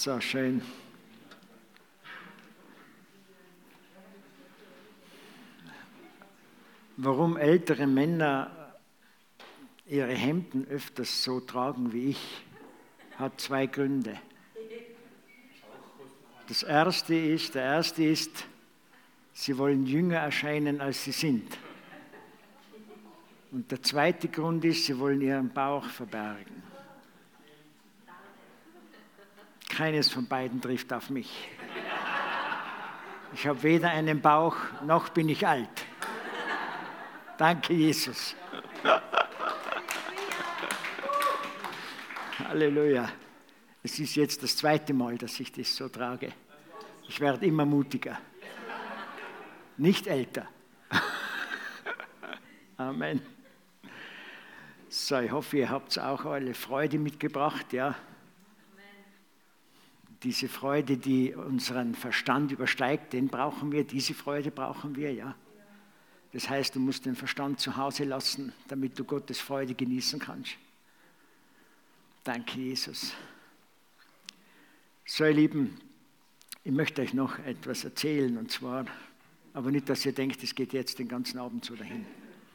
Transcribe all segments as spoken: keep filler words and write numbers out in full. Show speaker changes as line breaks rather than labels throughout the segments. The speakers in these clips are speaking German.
So schön. Warum ältere Männer ihre Hemden öfters so tragen wie ich, hat zwei Gründe. Das erste ist, der erste ist, sie wollen jünger erscheinen, als sie sind. Und der zweite Grund ist, sie wollen ihren Bauch verbergen. Keines von beiden trifft auf mich. Ich habe weder einen Bauch, noch bin ich alt. Danke, Jesus. Halleluja. Es ist jetzt das zweite Mal, dass ich das so trage. Ich werde immer mutiger. Nicht älter. Amen. So, ich hoffe, ihr habt auch alle Freude mitgebracht, ja. Diese Freude, die unseren Verstand übersteigt, den brauchen wir, diese Freude brauchen wir, ja. Das heißt, du musst den Verstand zu Hause lassen, damit du Gottes Freude genießen kannst. Danke, Jesus. So, ihr Lieben, ich möchte euch noch etwas erzählen, und zwar, aber nicht, dass ihr denkt, es geht jetzt den ganzen Abend so dahin.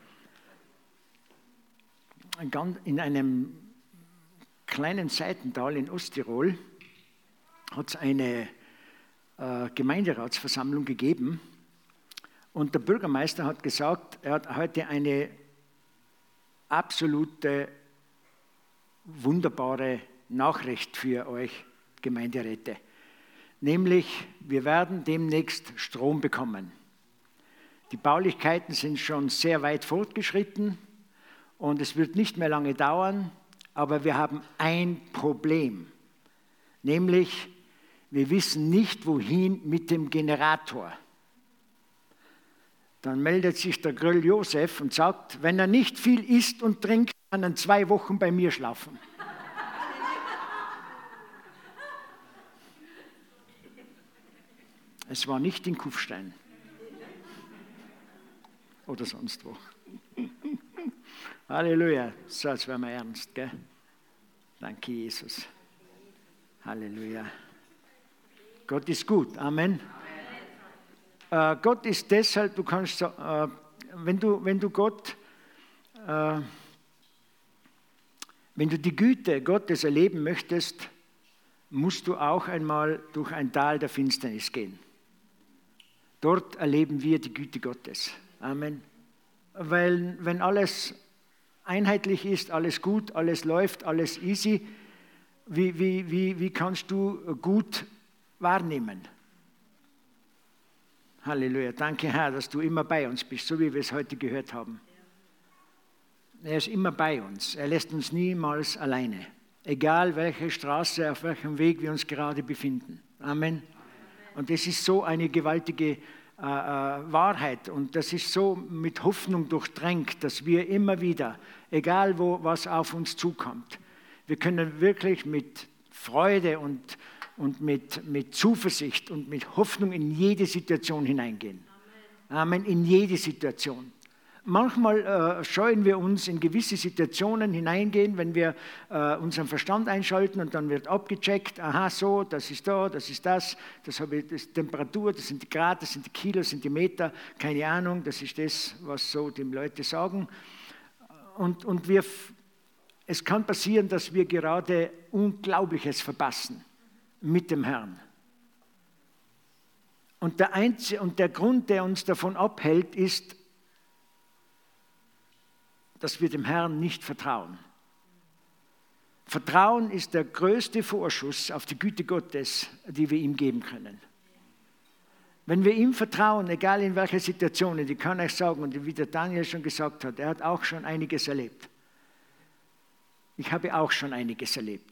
In einem kleinen Seitental in Osttirol hat es eine äh, Gemeinderatsversammlung gegeben und der Bürgermeister hat gesagt, er hat heute eine absolute, wunderbare Nachricht für euch Gemeinderäte. Nämlich, wir werden demnächst Strom bekommen. Die Baulichkeiten sind schon sehr weit fortgeschritten und es wird nicht mehr lange dauern, aber wir haben ein Problem. Nämlich, wir wissen nicht, wohin mit dem Generator. Dann meldet sich der Gröll Josef und sagt, wenn er nicht viel isst und trinkt, kann er zwei Wochen bei mir schlafen. Es war nicht in Kufstein. Oder sonst wo. Halleluja. So, jetzt werden wir ernst, gell? Danke, Jesus. Halleluja. Gott ist gut. Amen. Amen. Äh, Gott ist deshalb, du kannst, äh, wenn du, wenn du Gott, äh, wenn du die Güte Gottes erleben möchtest, musst du auch einmal durch ein Tal der Finsternis gehen. Dort erleben wir die Güte Gottes. Amen. Weil wenn alles einheitlich ist, alles gut, alles läuft, alles easy, wie, wie, wie, wie kannst du gut wahrnehmen? Halleluja. Danke, Herr, dass du immer bei uns bist, so wie wir es heute gehört haben. Er ist immer bei uns. Er lässt uns niemals alleine. Egal, welche Straße, auf welchem Weg wir uns gerade befinden. Amen. Und das ist so eine gewaltige äh, äh, Wahrheit. Und das ist so mit Hoffnung durchdrängt, dass wir immer wieder, egal wo was auf uns zukommt, wir können wirklich mit Freude und, und mit, mit Zuversicht und mit Hoffnung in jede Situation hineingehen. Amen. Amen, in jede Situation. Manchmal äh, scheuen wir uns in gewisse Situationen hineingehen, wenn wir äh, unseren Verstand einschalten und dann wird abgecheckt, aha, so, das ist da, das ist das, das habe ich, das ist Temperatur, das sind die Grad, das sind die Kilo, das sind die Meter, keine Ahnung, das ist das, was so die Leute sagen. Und, und wir, es kann passieren, dass wir gerade Unglaubliches verpassen mit dem Herrn. Und der, Einzige, und der Grund, der uns davon abhält, ist, dass wir dem Herrn nicht vertrauen. Vertrauen ist der größte Vorschuss auf die Güte Gottes, die wir ihm geben können. Wenn wir ihm vertrauen, egal in welcher Situation, ich kann euch sagen, und wie der Daniel schon gesagt hat, er hat auch schon einiges erlebt. Ich habe auch schon einiges erlebt.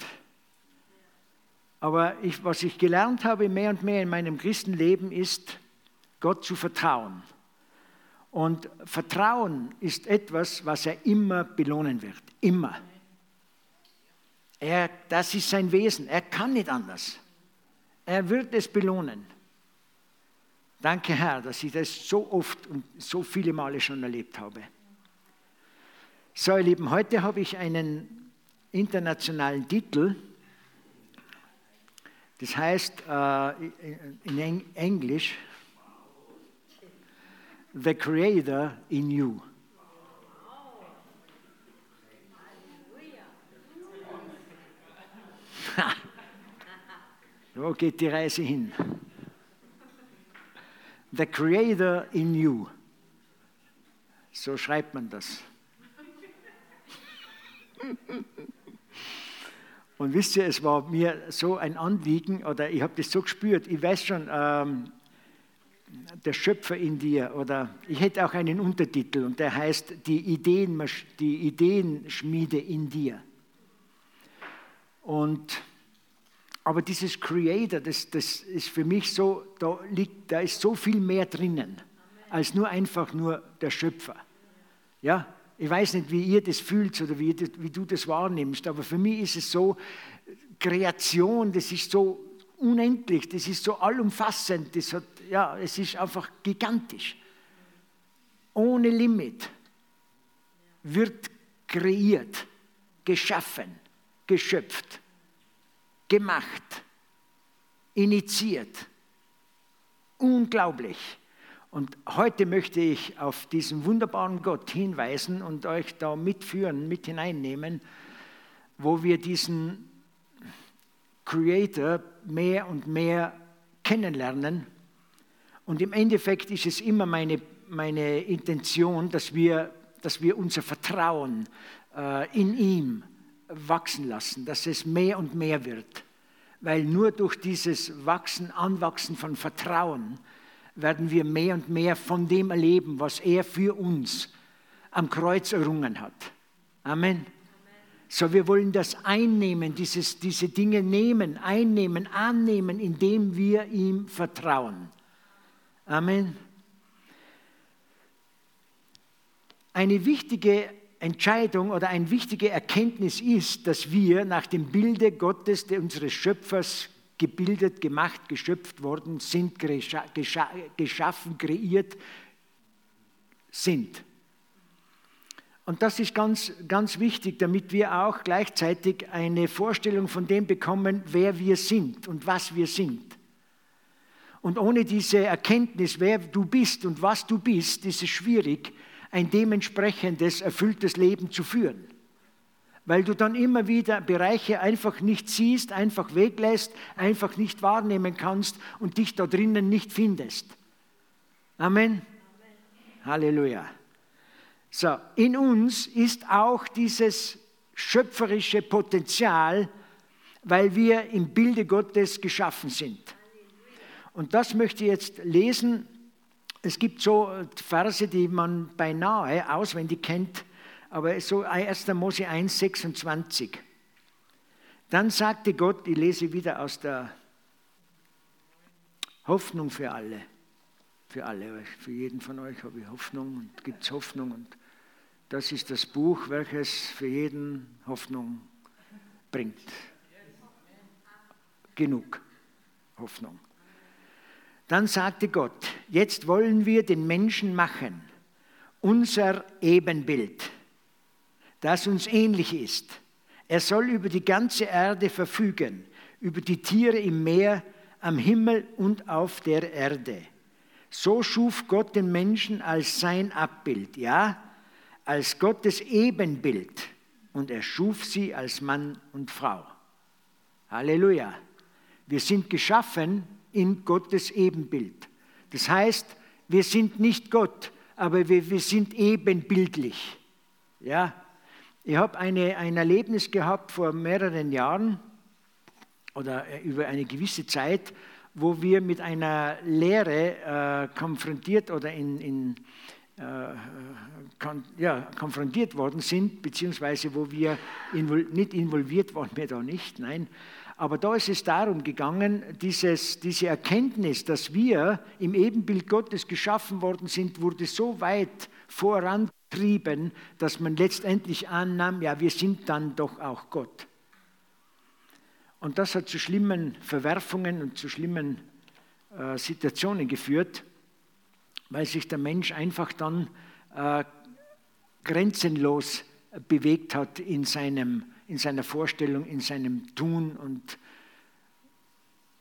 Aber ich, was ich gelernt habe mehr und mehr in meinem Christenleben ist, Gott zu vertrauen. Und Vertrauen ist etwas, was er immer belohnen wird. Immer. Er, das ist sein Wesen. Er kann nicht anders. Er wird es belohnen. Danke, Herr, dass ich das so oft und so viele Male schon erlebt habe. So, ihr Lieben, heute habe ich einen internationalen Titel. Das heißt äh, in Englisch, The Creator in You. Wo geht die Reise hin? The Creator in You. So schreibt man das. Und wisst ihr, es war mir so ein Anliegen, oder ich habe das so gespürt, ich weiß schon, ähm, der Schöpfer in dir, oder ich hätte auch einen Untertitel, und der heißt die, Ideen, die Ideenschmiede in dir. Und, aber dieses Creator, das, das ist für mich so, da, liegt, da ist so viel mehr drinnen, als nur einfach nur der Schöpfer. Ja? Ich weiß nicht, wie ihr das fühlt oder wie, das, wie du das wahrnimmst, aber für mich ist es so, Kreation, das ist so unendlich, das ist so allumfassend, das hat, ja, es ist einfach gigantisch. Ohne Limit wird kreiert, geschaffen, geschöpft, gemacht, initiiert. Unglaublich. Und heute möchte ich auf diesen wunderbaren Gott hinweisen und euch da mitführen, mit hineinnehmen, wo wir diesen Creator mehr und mehr kennenlernen. Und im Endeffekt ist es immer meine, meine Intention, dass wir, dass wir unser Vertrauen äh, in ihm wachsen lassen, dass es mehr und mehr wird. Weil nur durch dieses Wachsen, Anwachsen von Vertrauen werden wir mehr und mehr von dem erleben, was er für uns am Kreuz errungen hat. Amen. So, wir wollen das einnehmen, dieses, diese Dinge nehmen, einnehmen, annehmen, indem wir ihm vertrauen. Amen. Eine wichtige Entscheidung oder eine wichtige Erkenntnis ist, dass wir nach dem Bilde Gottes, unseres Schöpfers, gebildet, gemacht, geschöpft worden sind, geschaffen, kreiert sind. Und das ist ganz, ganz wichtig, damit wir auch gleichzeitig eine Vorstellung von dem bekommen, wer wir sind und was wir sind. Und ohne diese Erkenntnis, wer du bist und was du bist, ist es schwierig, ein dementsprechendes, erfülltes Leben zu führen. Weil du dann immer wieder Bereiche einfach nicht siehst, einfach weglässt, einfach nicht wahrnehmen kannst und dich da drinnen nicht findest. Amen. Amen. Halleluja. So, in uns ist auch dieses schöpferische Potenzial, weil wir im Bilde Gottes geschaffen sind. Und das möchte ich jetzt lesen. Es gibt so Verse, die man beinahe auswendig kennt, aber so erster Mose eins, sechsundzwanzig. Dann sagte Gott, ich lese wieder aus der Hoffnung für alle. Für alle, für jeden von euch habe ich Hoffnung und gibt es Hoffnung. Und das ist das Buch, welches für jeden Hoffnung bringt. Genug Hoffnung. Dann sagte Gott, jetzt wollen wir den Menschen machen, unser Ebenbild, das uns ähnlich ist. Er soll über die ganze Erde verfügen, über die Tiere im Meer, am Himmel und auf der Erde. So schuf Gott den Menschen als sein Abbild, ja, als Gottes Ebenbild. Und er schuf sie als Mann und Frau. Halleluja. Wir sind geschaffen in Gottes Ebenbild. Das heißt, wir sind nicht Gott, aber wir, wir sind ebenbildlich. Ja, ich habe eine, ein Erlebnis gehabt vor mehreren Jahren oder über eine gewisse Zeit, wo wir mit einer Lehre äh, konfrontiert oder in, in, äh, kon, ja, konfrontiert worden sind, beziehungsweise wo wir invol, nicht involviert waren, wir da nicht, nein. Aber da ist es darum gegangen, dieses, diese Erkenntnis, dass wir im Ebenbild Gottes geschaffen worden sind, wurde so weit vorangetrieben, dass man letztendlich annahm, ja, wir sind dann doch auch Gott. Und das hat zu schlimmen Verwerfungen und zu schlimmen äh, Situationen geführt, weil sich der Mensch einfach dann äh, grenzenlos bewegt hat in seinem in seiner Vorstellung, in seinem Tun und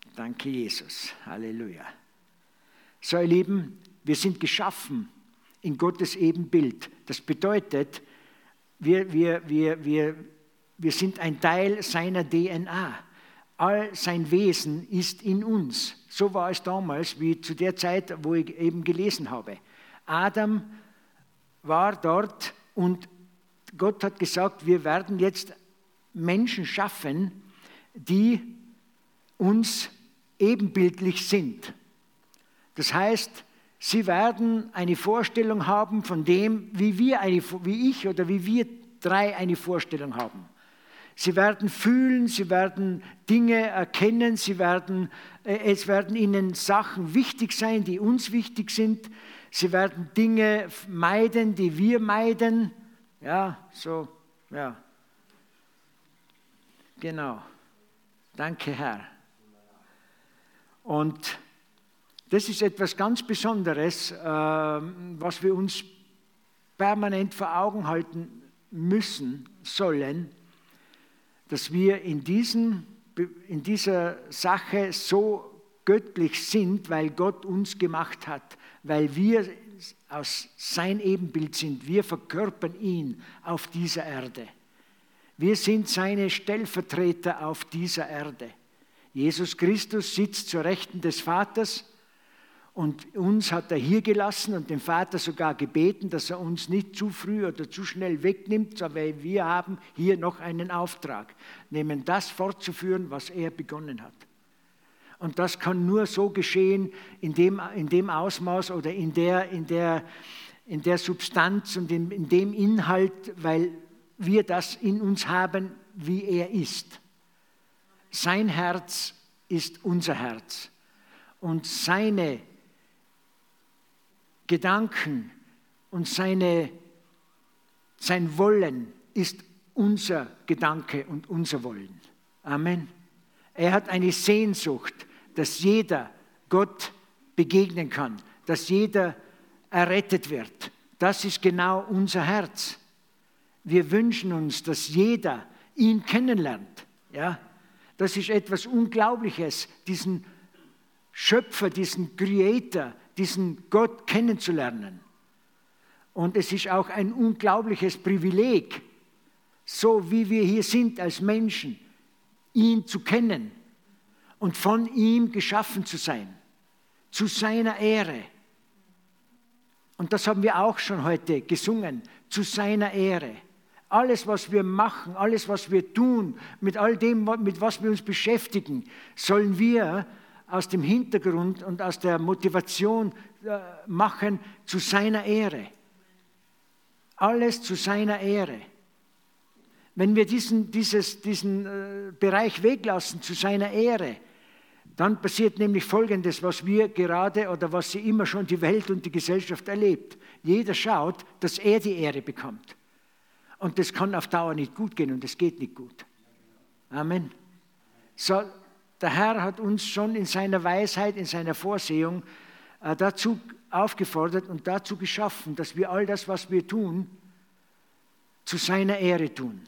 Danke, Jesus. Halleluja. So, ihr Lieben, wir sind geschaffen in Gottes Ebenbild. Das bedeutet, wir, wir, wir, wir, wir sind ein Teil seiner D N A. All sein Wesen ist in uns. So war es damals, wie zu der Zeit, wo ich eben gelesen habe. Adam war dort und Gott hat gesagt, wir werden jetzt Menschen schaffen, die uns ebenbildlich sind. Das heißt, sie werden eine Vorstellung haben von dem, wie wir, eine, wie ich oder wie wir drei eine Vorstellung haben. Sie werden fühlen, sie werden Dinge erkennen, sie werden, äh, es werden ihnen Sachen wichtig sein, die uns wichtig sind. Sie werden Dinge meiden, die wir meiden. Ja, so, ja. Genau. Danke, Herr. Und das ist etwas ganz Besonderes, äh, was wir uns permanent vor Augen halten müssen, sollen, dass wir in, diesen, in dieser Sache so göttlich sind, weil Gott uns gemacht hat, weil wir aus sein Ebenbild sind. Wir verkörpern ihn auf dieser Erde. Wir sind seine Stellvertreter auf dieser Erde. Jesus Christus sitzt zur Rechten des Vaters und uns hat er hier gelassen und den Vater sogar gebeten, dass er uns nicht zu früh oder zu schnell wegnimmt, weil wir haben hier noch einen Auftrag, nämlich das fortzuführen, was er begonnen hat. Und das kann nur so geschehen, in dem, in dem Ausmaß oder in der, in der, in der Substanz und in, in dem Inhalt, weil wir das in uns haben, wie er ist. Sein Herz ist unser Herz und seine Gedanken und seine, sein Wollen ist unser Gedanke und unser Wollen. Amen. Er hat eine Sehnsucht, dass jeder Gott begegnen kann, dass jeder errettet wird. Das ist genau unser Herz. Wir wünschen uns, dass jeder ihn kennenlernt. Ja? Das ist etwas Unglaubliches, diesen Schöpfer, diesen Creator, diesen Gott kennenzulernen. Und es ist auch ein unglaubliches Privileg, so wie wir hier sind als Menschen, ihn zu kennen und von ihm geschaffen zu sein, zu seiner Ehre. Und das haben wir auch schon heute gesungen, zu seiner Ehre. Alles, was wir machen, alles, was wir tun, mit all dem, mit was wir uns beschäftigen, sollen wir aus dem Hintergrund und aus der Motivation äh, machen zu seiner Ehre. Alles zu seiner Ehre. Wenn wir diesen, dieses, diesen äh, Bereich weglassen zu seiner Ehre, dann passiert nämlich Folgendes, was wir gerade oder was sie immer schon die Welt und die Gesellschaft erlebt. Jeder schaut, dass er die Ehre bekommt. Und das kann auf Dauer nicht gut gehen und das geht nicht gut. Amen. So, der Herr hat uns schon in seiner Weisheit, in seiner Vorsehung äh, dazu aufgefordert und dazu geschaffen, dass wir all das, was wir tun, zu seiner Ehre tun.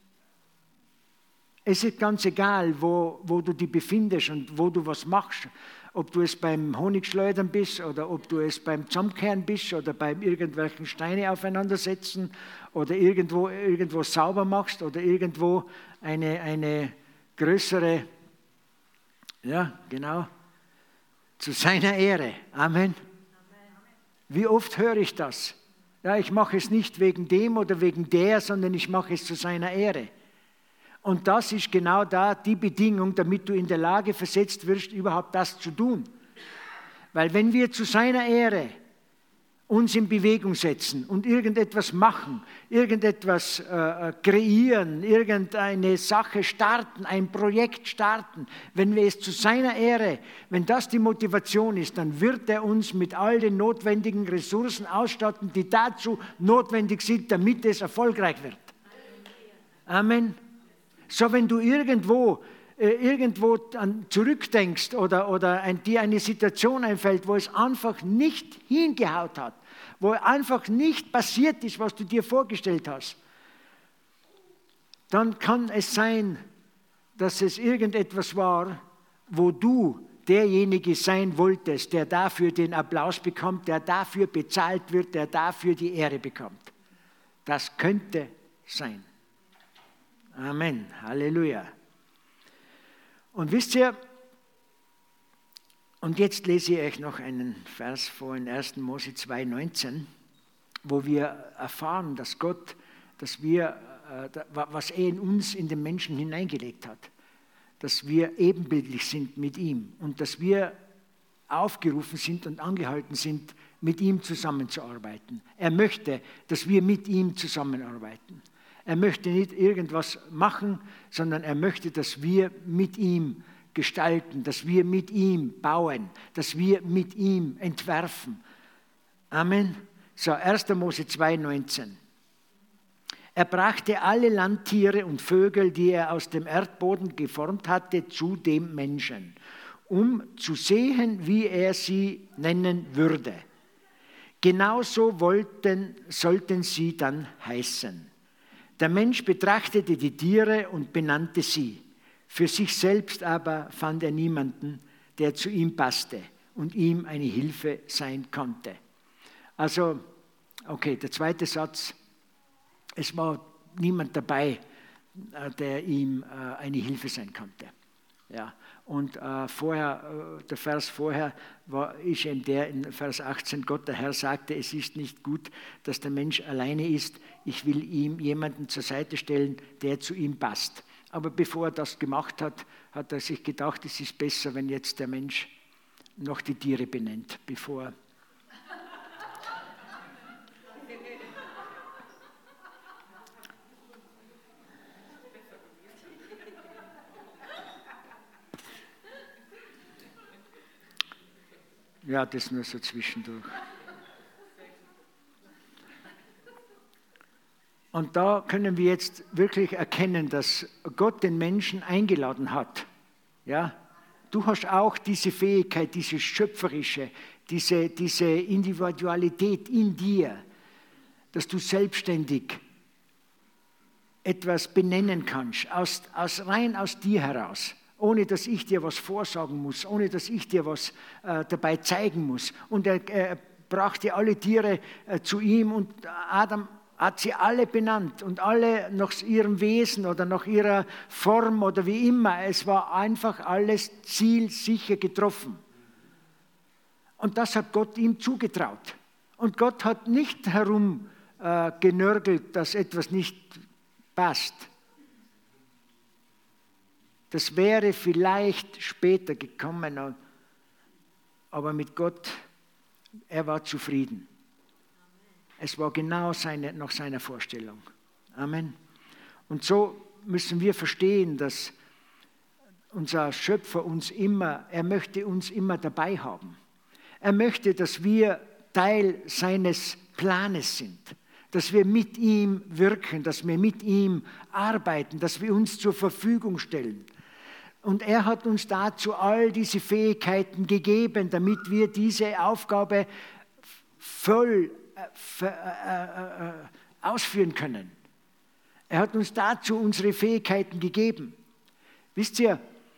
Es ist ganz egal, wo, wo du dich befindest und wo du was machst. Ob du es beim Honigschleudern bist oder ob du es beim Zusammenkehren bist oder beim irgendwelchen Steine aufeinandersetzen oder irgendwo, irgendwo sauber machst oder irgendwo eine, eine größere, ja, genau, zu seiner Ehre. Amen. Wie oft höre ich das? Ja, ich mache es nicht wegen dem oder wegen der, sondern ich mache es zu seiner Ehre. Und das ist genau da die Bedingung, damit du in der Lage versetzt wirst, überhaupt das zu tun. Weil wenn wir zu seiner Ehre uns in Bewegung setzen und irgendetwas machen, irgendetwas äh, kreieren, irgendeine Sache starten, ein Projekt starten, wenn wir es zu seiner Ehre, wenn das die Motivation ist, dann wird er uns mit all den notwendigen Ressourcen ausstatten, die dazu notwendig sind, damit es erfolgreich wird. Amen. So, wenn du irgendwo, äh, irgendwo an, zurückdenkst oder, oder ein, dir eine Situation einfällt, wo es einfach nicht hingehaut hat, wo einfach nicht passiert ist, was du dir vorgestellt hast, dann kann es sein, dass es irgendetwas war, wo du derjenige sein wolltest, der dafür den Applaus bekommt, der dafür bezahlt wird, der dafür die Ehre bekommt. Das könnte sein. Amen. Halleluja. Und wisst ihr, und jetzt lese ich euch noch einen Vers vor in ersten Mose zwei neunzehn, wo wir erfahren, dass Gott, dass wir, was er in uns, in den Menschen hineingelegt hat, dass wir ebenbildlich sind mit ihm und dass wir aufgerufen sind und angehalten sind, mit ihm zusammenzuarbeiten. Er möchte, dass wir mit ihm zusammenarbeiten. Er möchte nicht irgendwas machen, sondern er möchte, dass wir mit ihm gestalten, dass wir mit ihm bauen, dass wir mit ihm entwerfen. Amen. So, erster Mose zwei neunzehn. Er brachte alle Landtiere und Vögel, die er aus dem Erdboden geformt hatte, zu dem Menschen, um zu sehen, wie er sie nennen würde. Genauso wollten, sollten sie dann heißen. Der Mensch betrachtete die Tiere und benannte sie. Für sich selbst aber fand er niemanden, der zu ihm passte und ihm eine Hilfe sein konnte. Also, okay, der zweite Satz. Es war niemand dabei, der ihm eine Hilfe sein konnte. Ja. Und äh, vorher, der Vers vorher war, ist eben der in Vers achtzehn, Gott, der Herr, sagte, es ist nicht gut, dass der Mensch alleine ist. Ich will ihm jemanden zur Seite stellen, der zu ihm passt. Aber bevor er das gemacht hat, hat er sich gedacht, es ist besser, wenn jetzt der Mensch noch die Tiere benennt, bevor Ja, das nur so zwischendurch. Und da können wir jetzt wirklich erkennen, dass Gott den Menschen eingeladen hat. Ja? Du hast auch diese Fähigkeit, diese schöpferische, diese, diese Individualität in dir, dass du selbstständig etwas benennen kannst, aus, aus, rein aus dir heraus. Ohne dass ich dir was vorsagen muss, ohne dass ich dir was äh, dabei zeigen muss. Und er, er brachte alle Tiere äh, zu ihm und Adam hat sie alle benannt und alle nach ihrem Wesen oder nach ihrer Form oder wie immer. Es war einfach alles zielsicher getroffen. Und das hat Gott ihm zugetraut. Und Gott hat nicht herum äh, genörgelt, dass etwas nicht passt. Das wäre vielleicht später gekommen, aber mit Gott, er war zufrieden. Es war genau seine, nach seiner Vorstellung. Amen. Und so müssen wir verstehen, dass unser Schöpfer uns immer, er möchte uns immer dabei haben. Er möchte, dass wir Teil seines Planes sind. Dass wir mit ihm wirken, dass wir mit ihm arbeiten, dass wir uns zur Verfügung stellen. Und er hat uns dazu all diese Fähigkeiten gegeben, damit wir diese Aufgabe voll äh, äh, äh, ausführen können. Er hat uns dazu unsere Fähigkeiten gegeben. Wisst ihr,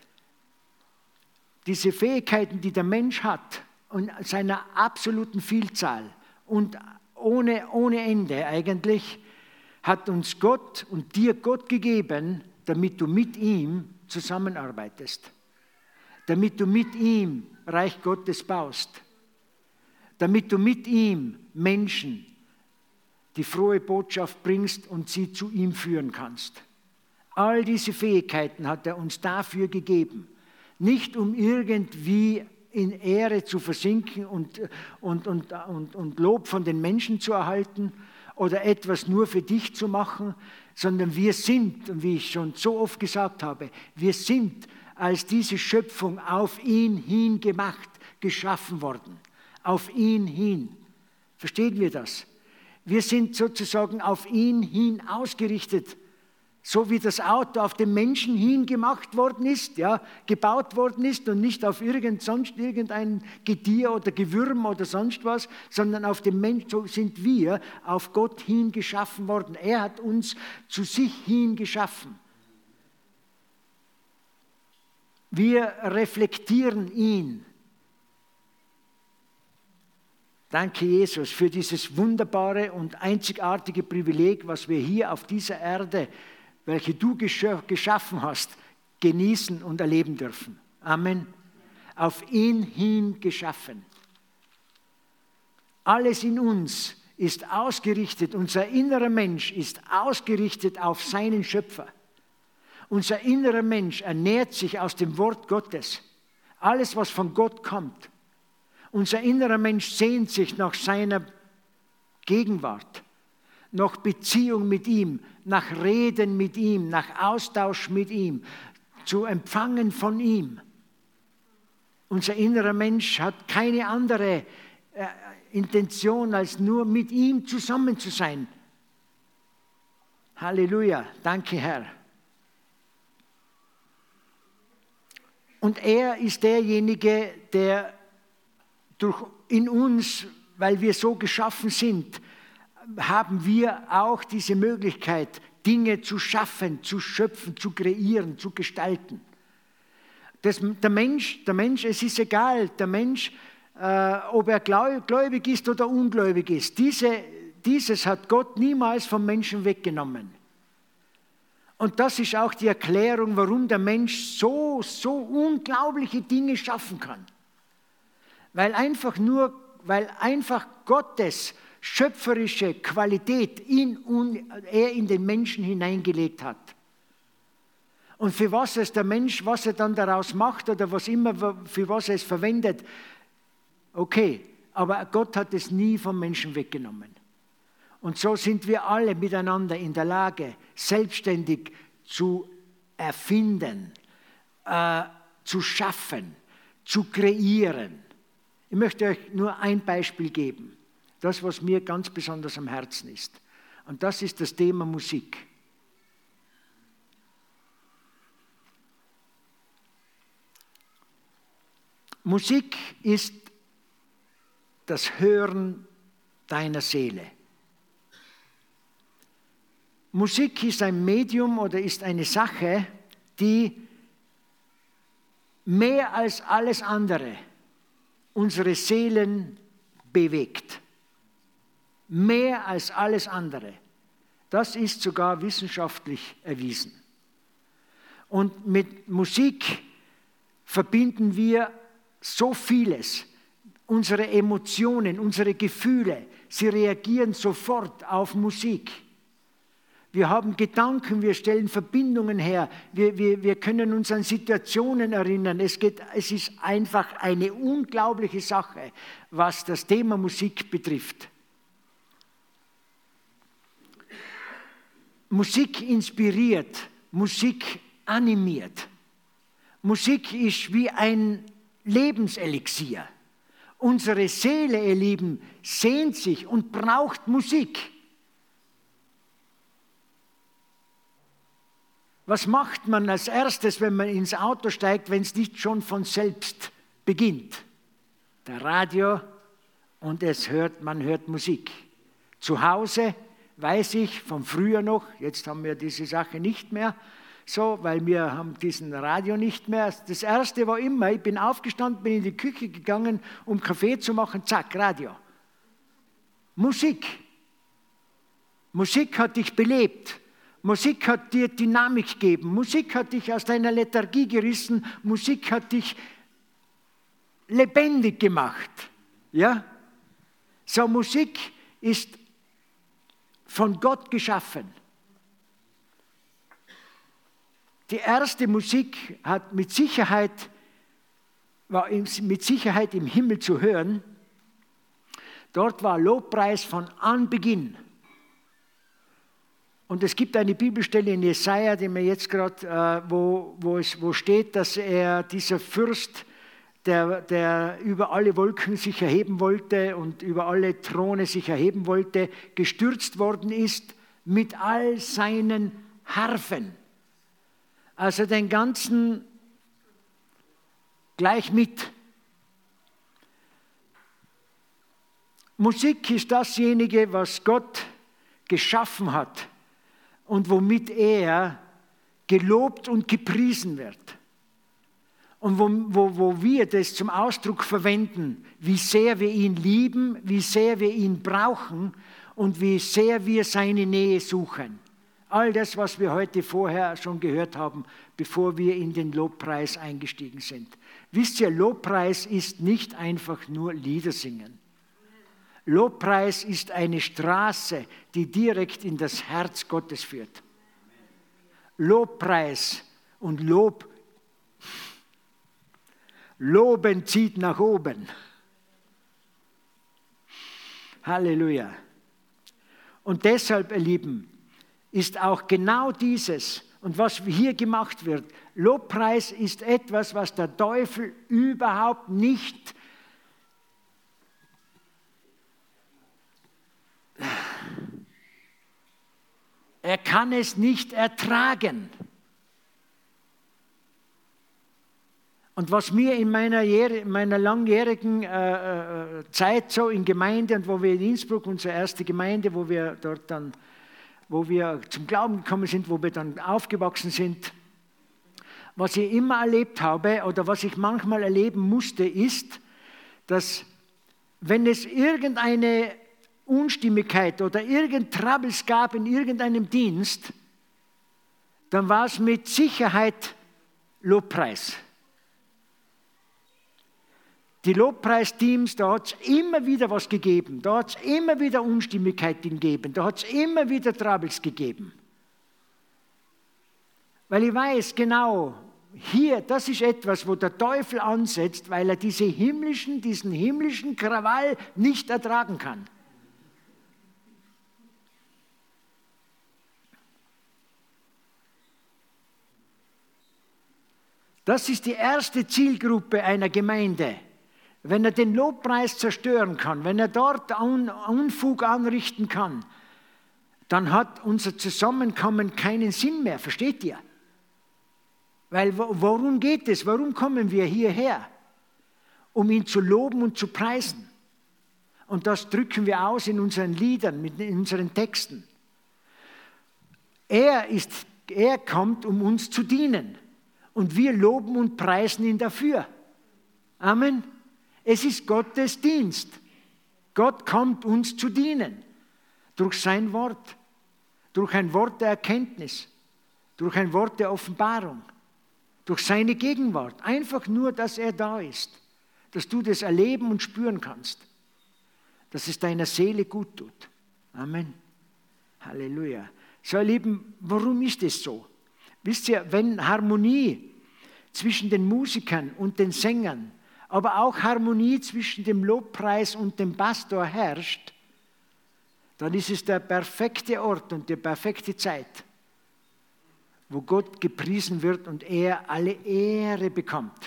diese Fähigkeiten, die der Mensch hat, und seiner absoluten Vielzahl und ohne, ohne Ende eigentlich, hat uns Gott und dir Gott gegeben, damit du mit ihm zusammenarbeitest, damit du mit ihm Reich Gottes baust, damit du mit ihm Menschen die frohe Botschaft bringst und sie zu ihm führen kannst. All diese Fähigkeiten hat er uns dafür gegeben, nicht um irgendwie in Ehre zu versinken und, und, und, und, und Lob von den Menschen zu erhalten oder etwas nur für dich zu machen, sondern wir sind, und wie ich schon so oft gesagt habe, wir sind als diese Schöpfung auf ihn hin gemacht, geschaffen worden. Auf ihn hin. Verstehen wir das? Wir sind sozusagen auf ihn hin ausgerichtet. So wie das Auto auf den Menschen hin gemacht worden ist, ja, gebaut worden ist und nicht auf irgend, sonst irgendein Getier oder Gewürm oder sonst was, sondern auf den Menschen, so sind wir auf Gott hin geschaffen worden. Er hat uns zu sich hin geschaffen. Wir reflektieren ihn. Danke, Jesus, für dieses wunderbare und einzigartige Privileg, was wir hier auf dieser Erde, welche du geschaffen hast, genießen und erleben dürfen. Amen. Auf ihn hin geschaffen. Alles in uns ist ausgerichtet, unser innerer Mensch ist ausgerichtet auf seinen Schöpfer. Unser innerer Mensch ernährt sich aus dem Wort Gottes. Alles, was von Gott kommt. Unser innerer Mensch sehnt sich nach seiner Gegenwart, nach Beziehung mit ihm, nach Reden mit ihm, nach Austausch mit ihm, zu empfangen von ihm. Unser innerer Mensch hat keine andere äh, Intention, als nur mit ihm zusammen zu sein. Halleluja, danke Herr. Und er ist derjenige, der durch in uns, weil wir so geschaffen sind, haben wir auch diese Möglichkeit, Dinge zu schaffen, zu schöpfen, zu kreieren, zu gestalten. Das, der Mensch, der Mensch, es ist egal, der Mensch, äh, ob er gläubig ist oder ungläubig ist, diese, dieses hat Gott niemals vom Menschen weggenommen. Und das ist auch die Erklärung, warum der Mensch so, so unglaubliche Dinge schaffen kann. Weil einfach nur, weil einfach Gottes schöpferische Qualität in, er in den Menschen hineingelegt hat. Und für was es der Mensch, was er dann daraus macht oder was immer, für was er es verwendet, okay, aber Gott hat es nie vom Menschen weggenommen. Und so sind wir alle miteinander in der Lage, selbstständig zu erfinden, äh, zu schaffen, zu kreieren. Ich möchte euch nur ein Beispiel geben, das, was mir ganz besonders am Herzen ist. Und das ist das Thema Musik. Musik ist das Hören deiner Seele. Musik ist ein Medium oder ist eine Sache, die mehr als alles andere unsere Seelen bewegt. Mehr als alles andere. Das ist sogar wissenschaftlich erwiesen. Und mit Musik verbinden wir so vieles. Unsere Emotionen, unsere Gefühle, sie reagieren sofort auf Musik. Wir haben Gedanken, wir stellen Verbindungen her, wir, wir, wir können uns an Situationen erinnern. Es, geht, es ist einfach eine unglaubliche Sache, was das Thema Musik betrifft. Musik inspiriert, Musik animiert. Musik ist wie ein Lebenselixier. Unsere Seele, ihr Lieben, sehnt sich und braucht Musik. Was macht man als erstes, wenn man ins Auto steigt, wenn es nicht schon von selbst beginnt? Der Radio und es hört, man hört Musik. Zu Hause weiß ich von früher noch, jetzt haben wir diese Sache nicht mehr, so, weil wir haben diesen Radio nicht mehr. Das erste war immer, ich bin aufgestanden, bin in die Küche gegangen, um Kaffee zu machen, zack, Radio. Musik. Musik hat dich belebt. Musik hat dir Dynamik gegeben. Musik hat dich aus deiner Lethargie gerissen. Musik hat dich lebendig gemacht. Ja? So, Musik ist von Gott geschaffen. Die erste Musik hat mit Sicherheit, war mit Sicherheit im Himmel zu hören. Dort war Lobpreis von Anbeginn. Und es gibt eine Bibelstelle in Jesaja, die mir jetzt gerade, äh, wo, wo, es, wo steht, dass er, dieser Fürst, der, der über alle Wolken sich erheben wollte und über alle Throne sich erheben wollte, gestürzt worden ist mit all seinen Harfen. Also den ganzen gleich mit. Musik ist dasjenige, was Gott geschaffen hat und womit er gelobt und gepriesen wird. Und wo, wo, wo wir das zum Ausdruck verwenden, wie sehr wir ihn lieben, wie sehr wir ihn brauchen und wie sehr wir seine Nähe suchen. All das, was wir heute vorher schon gehört haben, bevor wir in den Lobpreis eingestiegen sind. Wisst ihr, Lobpreis ist nicht einfach nur Lieder singen. Lobpreis ist eine Straße, die direkt in das Herz Gottes führt. Lobpreis und Lob, Loben zieht nach oben. Halleluja. Und deshalb, ihr Lieben, ist auch genau dieses und was hier gemacht wird. Lobpreis ist etwas, was der Teufel überhaupt nicht er kann es nicht ertragen. Und was mir in meiner, Jähr, meiner langjährigen äh, äh, Zeit so in Gemeinde und wo wir in Innsbruck, unsere erste Gemeinde, wo wir dort dann wo wir zum Glauben gekommen sind, wo wir dann aufgewachsen sind. Was ich immer erlebt habe oder was ich manchmal erleben musste, ist, dass wenn es irgendeine Unstimmigkeit oder irgendein Troubles gab in irgendeinem Dienst, dann war es mit Sicherheit Lobpreis. Die Lobpreisteams, da hat es immer wieder was gegeben, da hat es immer wieder Unstimmigkeiten gegeben, da hat es immer wieder Troubles gegeben. Weil ich weiß genau, hier, das ist etwas, wo der Teufel ansetzt, weil er diese himmlischen, diesen himmlischen Krawall nicht ertragen kann. Das ist die erste Zielgruppe einer Gemeinde. Wenn er den Lobpreis zerstören kann, wenn er dort Unfug anrichten kann, dann hat unser Zusammenkommen keinen Sinn mehr, versteht ihr? Weil worum geht es? Warum kommen wir hierher? Um ihn zu loben und zu preisen. Und das drücken wir aus in unseren Liedern, in unseren Texten. Er, ist, er kommt, um uns zu dienen. Und wir loben und preisen ihn dafür. Amen. Es ist Gottes Dienst. Gott kommt uns zu dienen. Durch sein Wort. Durch ein Wort der Erkenntnis. Durch ein Wort der Offenbarung. Durch seine Gegenwart. Einfach nur, dass er da ist. Dass du das erleben und spüren kannst. Dass es deiner Seele gut tut. Amen. Halleluja. So, ihr Lieben, warum ist es so? Wisst ihr, wenn Harmonie zwischen den Musikern und den Sängern, aber auch Harmonie zwischen dem Lobpreis und dem Pastor herrscht, dann ist es der perfekte Ort und die perfekte Zeit, wo Gott gepriesen wird und er alle Ehre bekommt.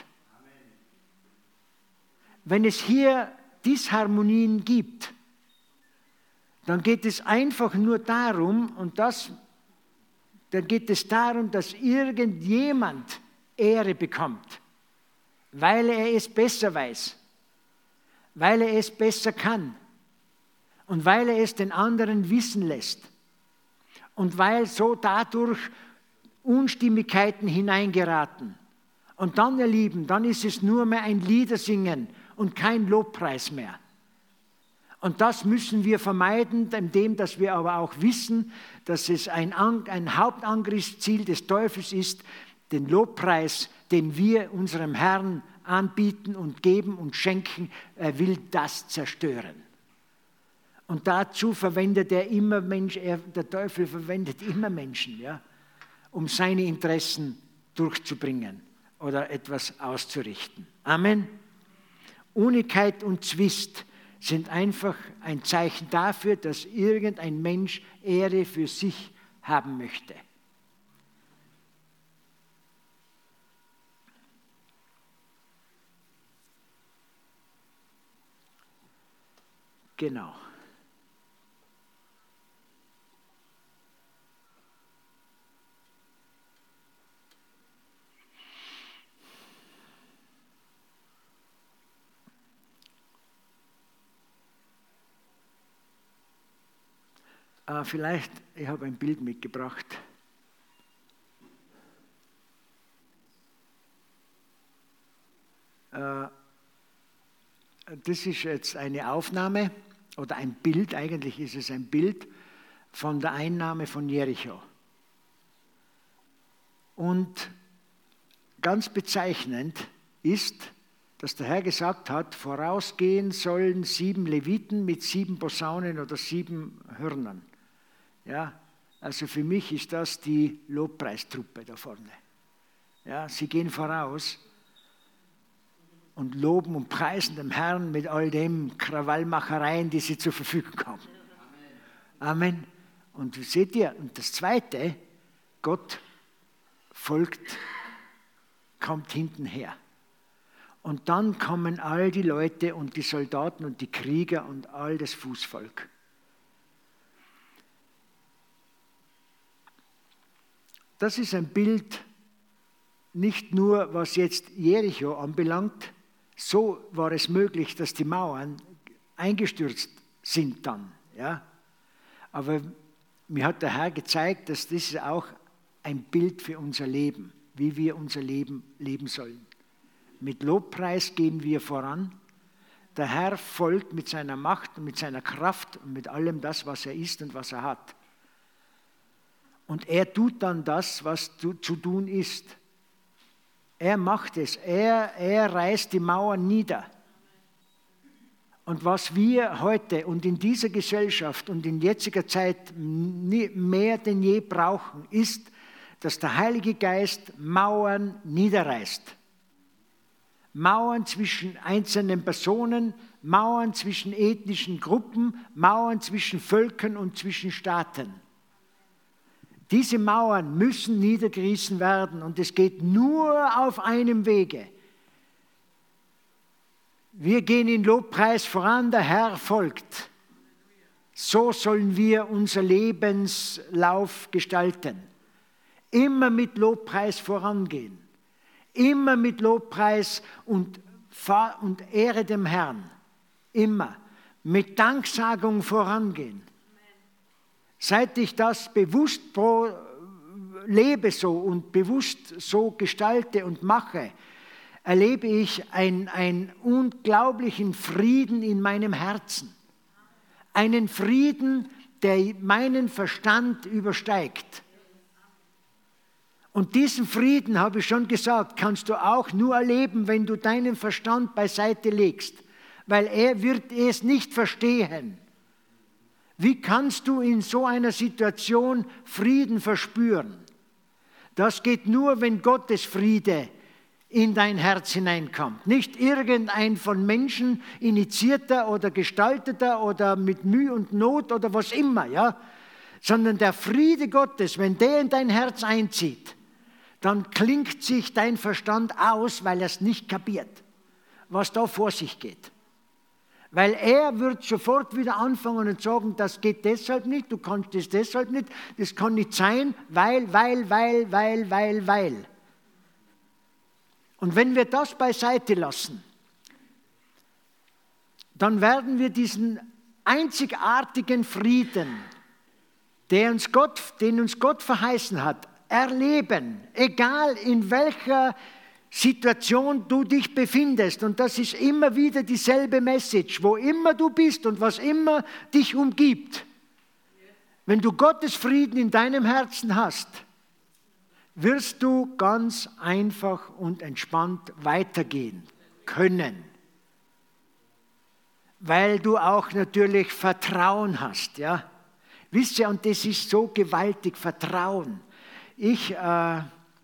Wenn es hier Disharmonien gibt, dann geht es einfach nur darum, und das, dann geht es darum, dass irgendjemand Ehre bekommt, weil er es besser weiß, weil er es besser kann und weil er es den anderen wissen lässt und weil so dadurch Unstimmigkeiten hineingeraten. Und dann, ihr Lieben, dann ist es nur mehr ein Liedersingen und kein Lobpreis mehr. Und das müssen wir vermeiden, indem dass wir aber auch wissen, dass es ein, ein Hauptangriffsziel des Teufels ist, den Lobpreis, den wir unserem Herrn anbieten und geben und schenken, er will das zerstören. Und dazu verwendet er immer Menschen, er, der Teufel verwendet immer Menschen, ja, um seine Interessen durchzubringen oder etwas auszurichten. Amen. Unigkeit und Zwist sind einfach ein Zeichen dafür, dass irgendein Mensch Ehre für sich haben möchte. Genau. Äh, vielleicht, ich habe ein Bild mitgebracht. das ist jetzt eine Aufnahme oder ein Bild, eigentlich ist es ein Bild von der Einnahme von Jericho. Und ganz bezeichnend ist, dass der Herr gesagt hat, vorausgehen sollen sieben Leviten mit sieben Posaunen oder sieben Hörnern. Ja, also für mich ist das die Lobpreistruppe da vorne. Ja, sie gehen voraus und loben und preisen dem Herrn mit all den Krawallmachereien, die sie zur Verfügung haben. Amen. Und seht ihr, und das Zweite, Gott folgt, kommt hinten her. Und dann kommen all die Leute und die Soldaten und die Krieger und all das Fußvolk. Das ist ein Bild, nicht nur was jetzt Jericho anbelangt, so war es möglich, dass die Mauern eingestürzt sind dann. Ja? Aber mir hat der Herr gezeigt, dass das auch ein Bild für unser Leben, wie wir unser Leben leben sollen. Mit Lobpreis gehen wir voran. Der Herr folgt mit seiner Macht und mit seiner Kraft und mit allem das, was er ist und was er hat. Und er tut dann das, was zu tun ist. Er macht es. Er, er reißt die Mauern nieder. Und was wir heute und in dieser Gesellschaft und in jetziger Zeit mehr denn je brauchen, ist, dass der Heilige Geist Mauern niederreißt. Mauern zwischen einzelnen Personen, Mauern zwischen ethnischen Gruppen, Mauern zwischen Völkern und zwischen Staaten. Diese Mauern müssen niedergerissen werden und es geht nur auf einem Wege. Wir gehen in Lobpreis voran, der Herr folgt. So sollen wir unser Lebenslauf gestalten. Immer mit Lobpreis vorangehen. Immer mit Lobpreis und, und Ehre dem Herrn. Immer. Mit Danksagung vorangehen. Seit ich das bewusst lebe so und bewusst so gestalte und mache, erlebe ich ein, einen unglaublichen Frieden in meinem Herzen. Einen Frieden, der meinen Verstand übersteigt. Und diesen Frieden, habe ich schon gesagt, kannst du auch nur erleben, wenn du deinen Verstand beiseite legst, weil er wird es nicht verstehen. Wie kannst du in so einer Situation Frieden verspüren? Das geht nur, wenn Gottes Friede in dein Herz hineinkommt. Nicht irgendein von Menschen initiierter oder gestalteter oder mit Mühe und Not oder was immer, ja? Sondern der Friede Gottes, wenn der in dein Herz einzieht, dann klingt sich dein Verstand aus, weil er es nicht kapiert, was da vor sich geht. Weil er wird sofort wieder anfangen und sagen, das geht deshalb nicht, du kannst das deshalb nicht, das kann nicht sein, weil, weil, weil, weil, weil, weil. Und wenn wir das beiseite lassen, dann werden wir diesen einzigartigen Frieden, den uns Gott, den uns Gott verheißen hat, erleben, egal in welcher Situation du dich befindest. Und das ist immer wieder dieselbe Message, wo immer du bist und was immer dich umgibt. Wenn du Gottes Frieden in deinem Herzen hast, wirst du ganz einfach und entspannt weitergehen können. Weil du auch natürlich Vertrauen hast. Ja? Wisst ihr, und das ist so gewaltig, Vertrauen. Ich... Äh,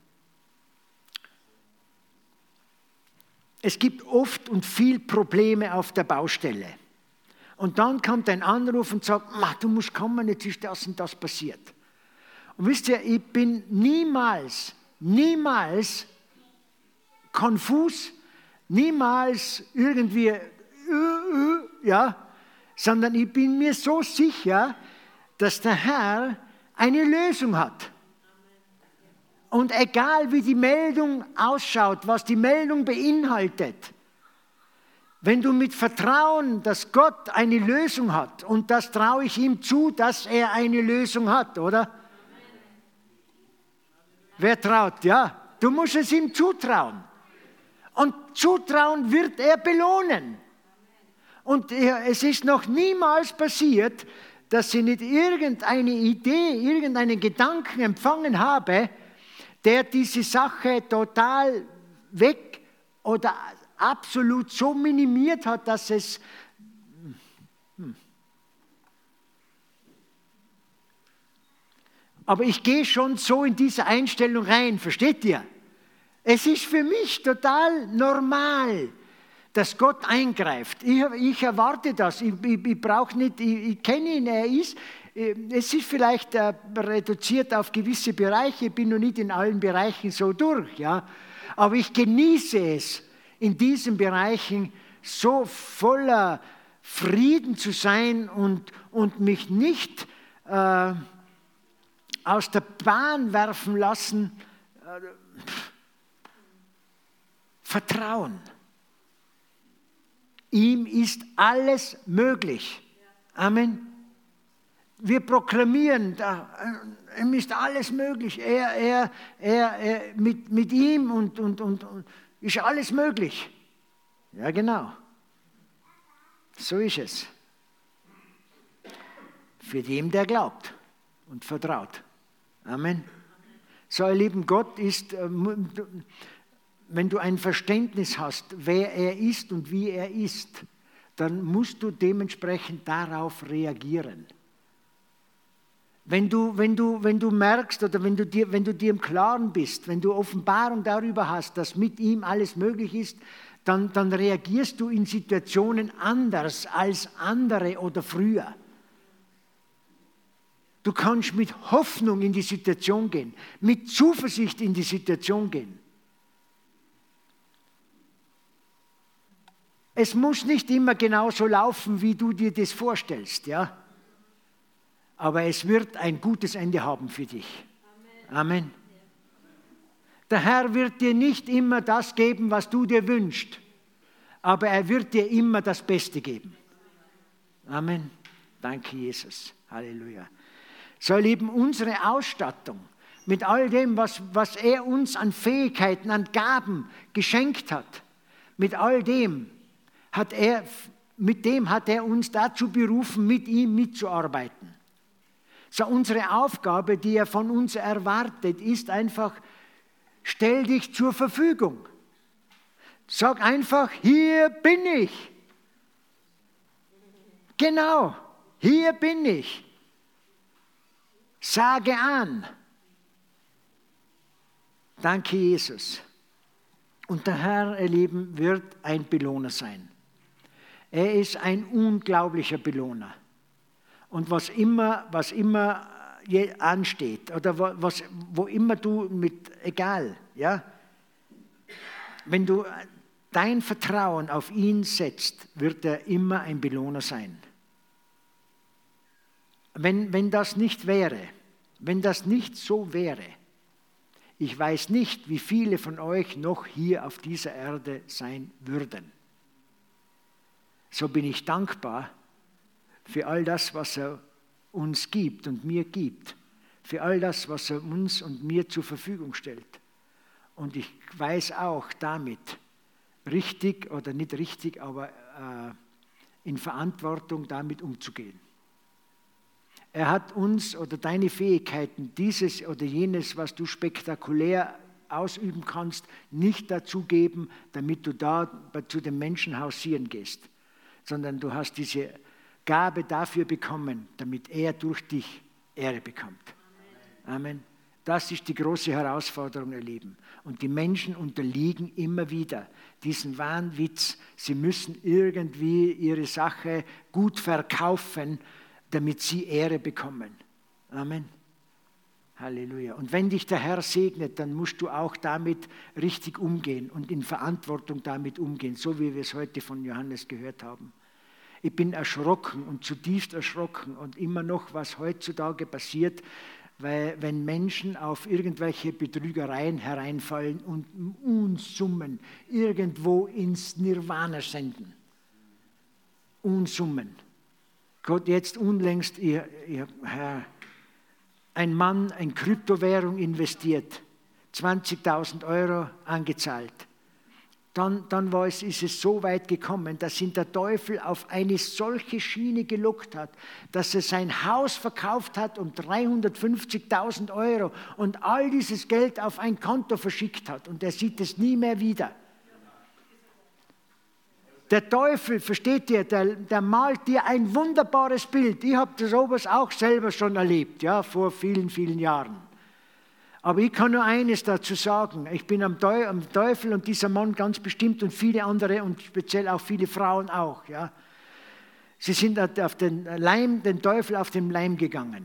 Es gibt oft und viel Probleme auf der Baustelle. Und dann kommt ein Anruf und sagt, du musst kommen, jetzt ist das und das passiert. Und wisst ihr, ich bin niemals, niemals konfus, niemals irgendwie, äh, äh, ja, sondern ich bin mir so sicher, dass der Herr eine Lösung hat. Und egal wie die Meldung ausschaut, was die Meldung beinhaltet, wenn du mit Vertrauen, dass Gott eine Lösung hat, und das traue ich ihm zu, dass er eine Lösung hat, oder? Amen. Wer traut? Ja, du musst es ihm zutrauen. Und Zutrauen wird er belohnen. Und es ist noch niemals passiert, dass ich nicht irgendeine Idee, irgendeinen Gedanken empfangen habe, der diese Sache total weg oder absolut so minimiert hat, dass es... Hm. Aber ich gehe schon so in diese Einstellung rein, versteht ihr? Es ist für mich total normal, dass Gott eingreift. Ich, ich erwarte das. Ich, ich, ich brauche nicht, ich, ich kenne ihn, er ist. Es ist vielleicht äh, reduziert auf gewisse Bereiche, ich bin noch nicht in allen Bereichen so durch, ja. Aber ich genieße es, in diesen Bereichen so voller Frieden zu sein und, und mich nicht äh, aus der Bahn werfen lassen. Äh, Vertrauen. Ihm ist alles möglich. Amen. Wir proklamieren, ihm ist alles möglich. Er, er, er, er, mit, mit ihm und, und, und, und ist alles möglich. Ja, genau. So ist es. Für den, der glaubt und vertraut. Amen. So, ihr Lieben, Gott ist... Wenn du ein Verständnis hast, wer er ist und wie er ist, dann musst du dementsprechend darauf reagieren. Wenn du, wenn du, wenn du merkst oder wenn du, dir, wenn du dir im Klaren bist, wenn du Offenbarung darüber hast, dass mit ihm alles möglich ist, dann, dann reagierst du in Situationen anders als andere oder früher. Du kannst mit Hoffnung in die Situation gehen, mit Zuversicht in die Situation gehen. Es muss nicht immer genauso laufen, wie du dir das vorstellst, ja. Aber es wird ein gutes Ende haben für dich. Amen. Amen. Der Herr wird dir nicht immer das geben, was du dir wünschst, aber er wird dir immer das Beste geben. Amen. Danke, Jesus. Halleluja. So, ihr Lieben, unsere Ausstattung mit all dem, was, was er uns an Fähigkeiten, an Gaben geschenkt hat, mit all dem, Hat er, mit dem hat er uns dazu berufen, mit ihm mitzuarbeiten. So, unsere Aufgabe, die er von uns erwartet, ist einfach, stell dich zur Verfügung. Sag einfach, hier bin ich. Genau, hier bin ich. Sage an. Danke, Jesus. Und der Herr, ihr Lieben, wird ein Belohner sein. Er ist ein unglaublicher Belohner. Und was immer, was immer ansteht, oder was, wo immer du mit, egal, ja, wenn du dein Vertrauen auf ihn setzt, wird er immer ein Belohner sein. Wenn, wenn das nicht wäre, wenn das nicht so wäre, ich weiß nicht, wie viele von euch noch hier auf dieser Erde sein würden. So bin ich dankbar für all das, was er uns gibt und mir gibt. Für all das, was er uns und mir zur Verfügung stellt. Und ich weiß auch damit, richtig oder nicht richtig, aber äh, in Verantwortung damit umzugehen. Er hat uns oder deine Fähigkeiten, dieses oder jenes, was du spektakulär ausüben kannst, nicht dazu geben, damit du da zu den Menschen hausieren gehst, sondern du hast diese Gabe dafür bekommen, damit er durch dich Ehre bekommt. Amen. Amen. Das ist die große Herausforderung, ihr Lieben. Und die Menschen unterliegen immer wieder diesen Wahnwitz, sie müssen irgendwie ihre Sache gut verkaufen, damit sie Ehre bekommen. Amen. Halleluja. Und wenn dich der Herr segnet, dann musst du auch damit richtig umgehen und in Verantwortung damit umgehen, so wie wir es heute von Johannes gehört haben. Ich bin erschrocken und zutiefst erschrocken und immer noch, was heutzutage passiert, weil wenn Menschen auf irgendwelche Betrügereien hereinfallen und Unsummen irgendwo ins Nirvana senden. Unsummen. Gott, jetzt unlängst, ihr, ihr Herr, ein Mann in Kryptowährung investiert, zwanzigtausend Euro angezahlt. dann, dann war es, ist es so weit gekommen, dass ihn der Teufel auf eine solche Schiene gelockt hat, dass er sein Haus verkauft hat um dreihundertfünfzigtausend Euro und all dieses Geld auf ein Konto verschickt hat und er sieht es nie mehr wieder. Der Teufel, versteht ihr, der, der malt dir ein wunderbares Bild. Ich habe sowas auch selber schon erlebt, ja, vor vielen, vielen Jahren. Aber ich kann nur eines dazu sagen. Ich bin am Teufel und dieser Mann ganz bestimmt und viele andere und speziell auch viele Frauen auch. Ja. Sie sind auf den Leim, den Teufel auf den Leim gegangen.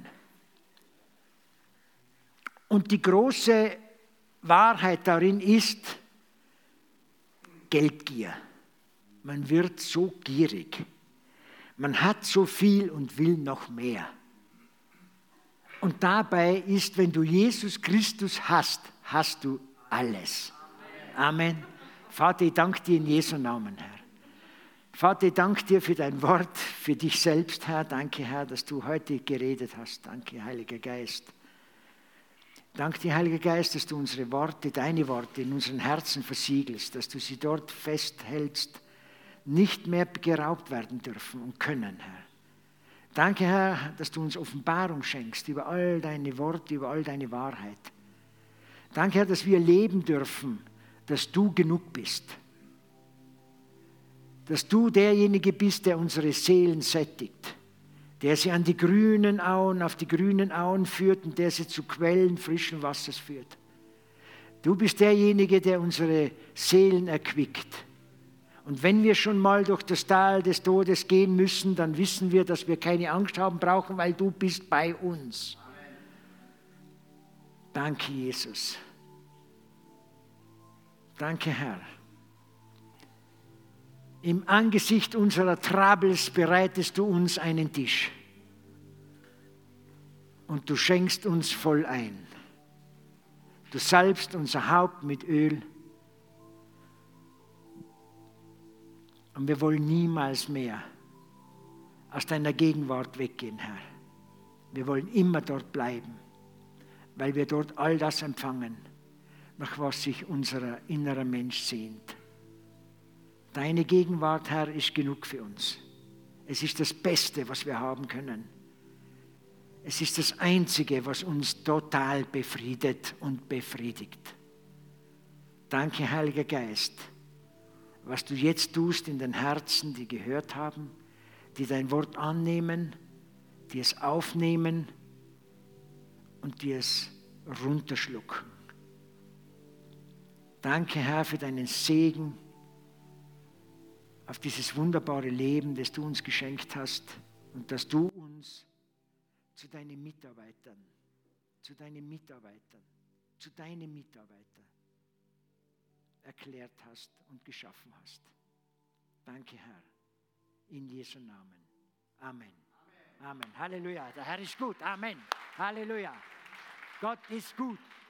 Und die große Wahrheit darin ist Geldgier. Man wird so gierig. Man hat so viel und will noch mehr. Und dabei ist, wenn du Jesus Christus hast, hast du alles. Amen. Amen. Vater, ich danke dir in Jesu Namen, Herr. Vater, ich danke dir für dein Wort, für dich selbst, Herr. Danke, Herr, dass du heute geredet hast. Danke, Heiliger Geist. Danke dir, Heiliger Geist, dass du unsere Worte, deine Worte in unseren Herzen versiegelst, dass du sie dort festhältst, nicht mehr geraubt werden dürfen und können, Herr. Danke, Herr, dass du uns Offenbarung schenkst über all deine Worte, über all deine Wahrheit. Danke, Herr, dass wir leben dürfen, dass du genug bist. Dass du derjenige bist, der unsere Seelen sättigt, der sie an die grünen Auen, auf die grünen Auen führt und der sie zu Quellen frischen Wassers führt. Du bist derjenige, der unsere Seelen erquickt. Und wenn wir schon mal durch das Tal des Todes gehen müssen, dann wissen wir, dass wir keine Angst haben brauchen, weil du bist bei uns. Amen. Danke, Jesus. Danke, Herr. Im Angesicht unserer Troubles bereitest du uns einen Tisch. Und du schenkst uns voll ein. Du salbst unser Haupt mit Öl. Und wir wollen niemals mehr aus deiner Gegenwart weggehen, Herr. Wir wollen immer dort bleiben, weil wir dort all das empfangen, nach was sich unser innerer Mensch sehnt. Deine Gegenwart, Herr, ist genug für uns. Es ist das Beste, was wir haben können. Es ist das Einzige, was uns total befriedet und befriedigt. Danke, Heiliger Geist, was du jetzt tust in den Herzen, die gehört haben, die dein Wort annehmen, die es aufnehmen und die es runterschlucken. Danke, Herr, für deinen Segen auf dieses wunderbare Leben, das du uns geschenkt hast und dass du uns zu deinen Mitarbeitern, zu deinen Mitarbeitern, zu deinen Mitarbeitern erklärt hast und geschaffen hast. Danke, Herr, in Jesu Namen. Amen. Amen. Amen. Halleluja. Der Herr ist gut. Amen. Halleluja. Gott ist gut.